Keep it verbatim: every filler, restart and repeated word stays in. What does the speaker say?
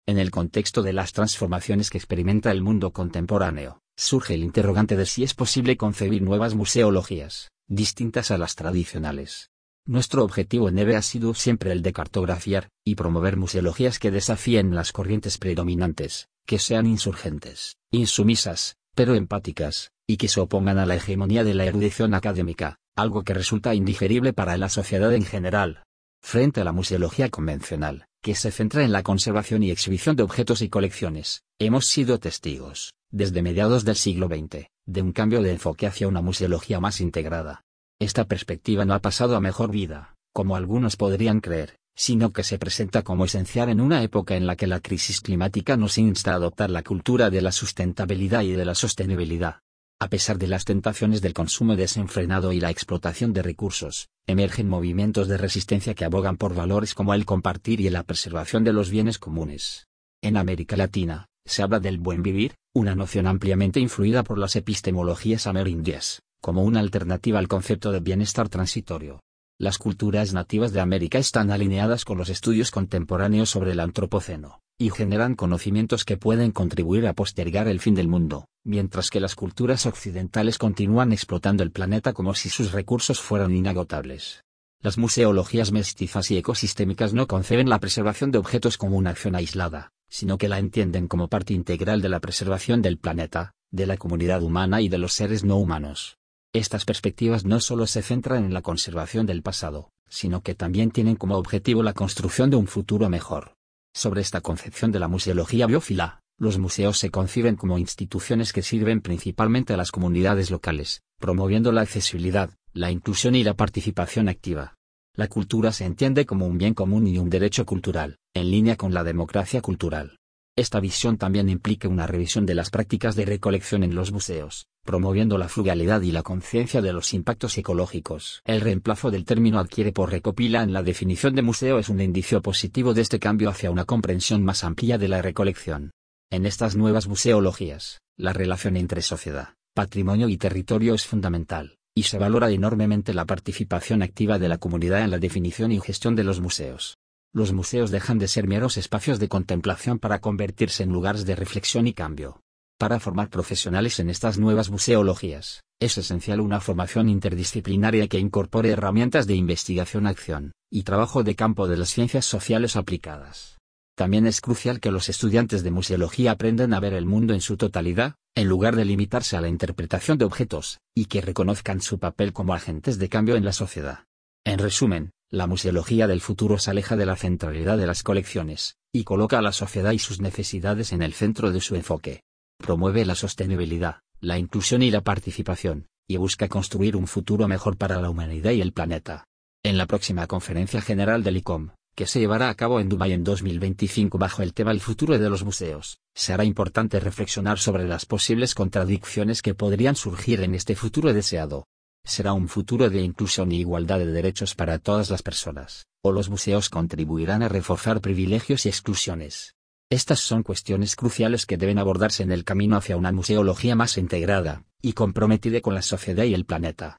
En el contexto de las transformaciones que experimenta el mundo contemporáneo, surge el interrogante de si es posible concebir nuevas museologías, distintas a las tradicionales. Nuestro objetivo en EVE ha sido siempre el de cartografiar y promover museologías que desafíen las corrientes predominantes, que sean insurgentes, insumisas, pero empáticas, y que se opongan a la hegemonía de la erudición académica, algo que resulta indigerible para la sociedad en general. Frente a la museología convencional, que se centra en la conservación y exhibición de objetos y colecciones, hemos sido testigos, desde mediados del siglo veinte, de un cambio de enfoque hacia una museología más integrada. Esta perspectiva no ha pasado a mejor vida, como algunos podrían creer, sino que se presenta como esencial en una época en la que la crisis climática nos insta a adoptar la cultura de la sustentabilidad y de la sostenibilidad. A pesar de las tentaciones del consumo desenfrenado y la explotación de recursos, emergen movimientos de resistencia que abogan por valores como el compartir y la preservación de los bienes comunes. En América Latina, se habla del buen vivir, una noción ampliamente influida por las epistemologías amerindias, como una alternativa al concepto de bienestar transitorio. Las culturas nativas de América están alineadas con los estudios contemporáneos sobre el antropoceno, y generan conocimientos que pueden contribuir a postergar el fin del mundo, mientras que las culturas occidentales continúan explotando el planeta como si sus recursos fueran inagotables. Las museologías mestizas y ecosistémicas no conciben la preservación de objetos como una acción aislada, sino que la entienden como parte integral de la preservación del planeta, de la comunidad humana y de los seres no humanos. Estas perspectivas no solo se centran en la conservación del pasado, sino que también tienen como objetivo la construcción de un futuro mejor. Sobre esta concepción de la museología biófila, los museos se conciben como instituciones que sirven principalmente a las comunidades locales, promoviendo la accesibilidad, la inclusión y la participación activa. La cultura se entiende como un bien común y un derecho cultural, en línea con la democracia cultural. Esta visión también implica una revisión de las prácticas de recolección en los museos, promoviendo la frugalidad y la conciencia de los impactos ecológicos. El reemplazo del término adquiere por recopila en la definición de museo es un indicio positivo de este cambio hacia una comprensión más amplia de la recolección. En estas nuevas museologías, la relación entre sociedad, patrimonio y territorio es fundamental, y se valora enormemente la participación activa de la comunidad en la definición y gestión de los museos. Los museos dejan de ser meros espacios de contemplación para convertirse en lugares de reflexión y cambio. Para formar profesionales en estas nuevas museologías, es esencial una formación interdisciplinaria que incorpore herramientas de investigación-acción y trabajo de campo de las ciencias sociales aplicadas. También es crucial que los estudiantes de museología aprendan a ver el mundo en su totalidad, en lugar de limitarse a la interpretación de objetos, y que reconozcan su papel como agentes de cambio en la sociedad. En resumen, la museología del futuro se aleja de la centralidad de las colecciones, y coloca a la sociedad y sus necesidades en el centro de su enfoque. Promueve la sostenibilidad, la inclusión y la participación, y busca construir un futuro mejor para la humanidad y el planeta. En la próxima Conferencia General del I C O M, que se llevará a cabo en Dubái en dos mil veinticinco bajo el tema El futuro de los museos, será importante reflexionar sobre las posibles contradicciones que podrían surgir en este futuro deseado. ¿Será un futuro de inclusión y igualdad de derechos para todas las personas, o los museos contribuirán a reforzar privilegios y exclusiones? Estas son cuestiones cruciales que deben abordarse en el camino hacia una museología más integrada y comprometida con la sociedad y el planeta.